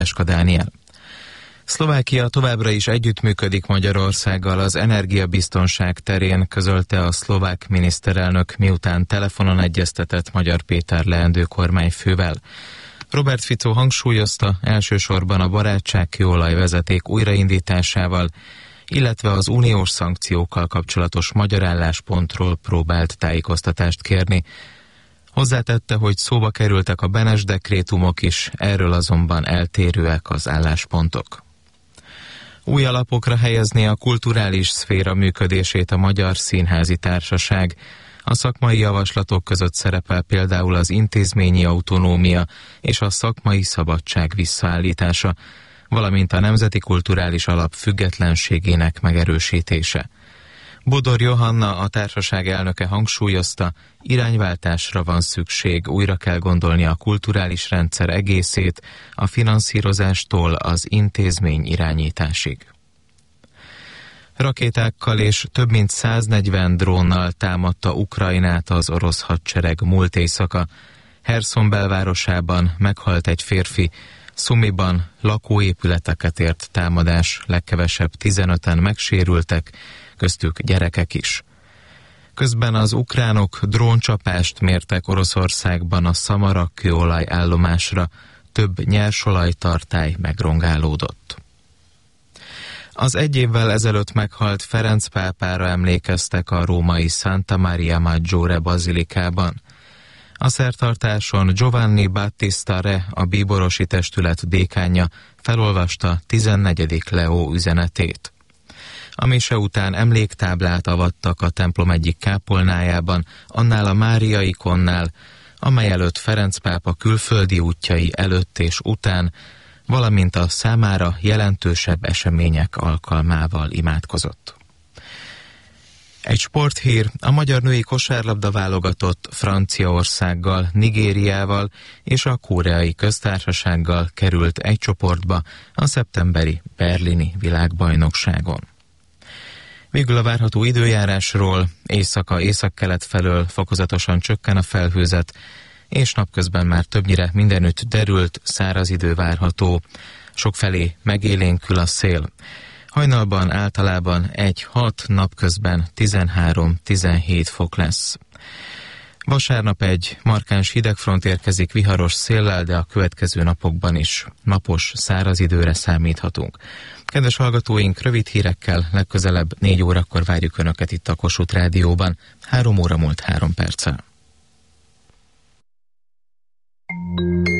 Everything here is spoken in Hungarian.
Dániel. Szlovákia továbbra is együttműködik Magyarországgal az energiabiztonság terén, közölte a szlovák miniszterelnök, miután telefonon egyeztetett Magyar Péter leendő kormányfővel. Robert Fico hangsúlyozta, elsősorban a barátságkőolaj vezeték újraindításával, illetve az uniós szankciókkal kapcsolatos magyar álláspontról próbált tájékoztatást kérni. Hozzátette, hogy szóba kerültek a Benes dekrétumok is, erről azonban eltérőek az álláspontok. Új alapokra helyezné a kulturális szféra működését a Magyar Színházi Társaság. A szakmai javaslatok között szerepel például az intézményi autonómia és a szakmai szabadság visszaállítása, valamint a Nemzeti Kulturális Alap függetlenségének megerősítése. Bodor Johanna, a társaság elnöke hangsúlyozta, irányváltásra van szükség, újra kell gondolni a kulturális rendszer egészét, a finanszírozástól az intézmény irányításig. Rakétákkal és több mint 140 drónnal támadta Ukrajnát az orosz hadsereg múlt éjszaka. Herszon belvárosában meghalt egy férfi, Szumiban lakóépületeket ért támadás, legkevesebb 15-en megsérültek, köztük gyerekek is. Közben az ukránok dróncsapást mértek Oroszországban a Szamara kőolaj állomásra, több nyersolajtartály megrongálódott. Az egy évvel ezelőtt meghalt Ferenc pápára emlékeztek a római Santa Maria Maggiore bazilikában. A szertartáson Giovanni Battista Re, a bíborosi testület dékánja felolvasta 14. Leó üzenetét. A mise után emléktáblát avattak a templom egyik kápolnájában, annál a Mária ikonnál, amely előtt Ferenc pápa külföldi útjai előtt és után, valamint a számára jelentősebb események alkalmával imádkozott. Egy sporthír: a magyar női kosárlabda válogatott Franciaországgal, Nigériával és a Koreai Köztársasággal került egy csoportba a szeptemberi berlini világbajnokságon. Végül a várható időjárásról: észak-kelet felől fokozatosan csökken a felhőzet, és napközben már többnyire mindenütt derült, száraz idő várható, sokfelé megélénkül a szél. Hajnalban általában 1-6, napközben 13-17 fok lesz. Vasárnap egy markáns hidegfront érkezik viharos széllel, de a következő napokban is napos, száraz időre számíthatunk. Kedves hallgatóink, rövid hírekkel legközelebb 4 órakor várjuk Önöket itt a Kossuth Rádióban. 3 óra múlt 3 perccel.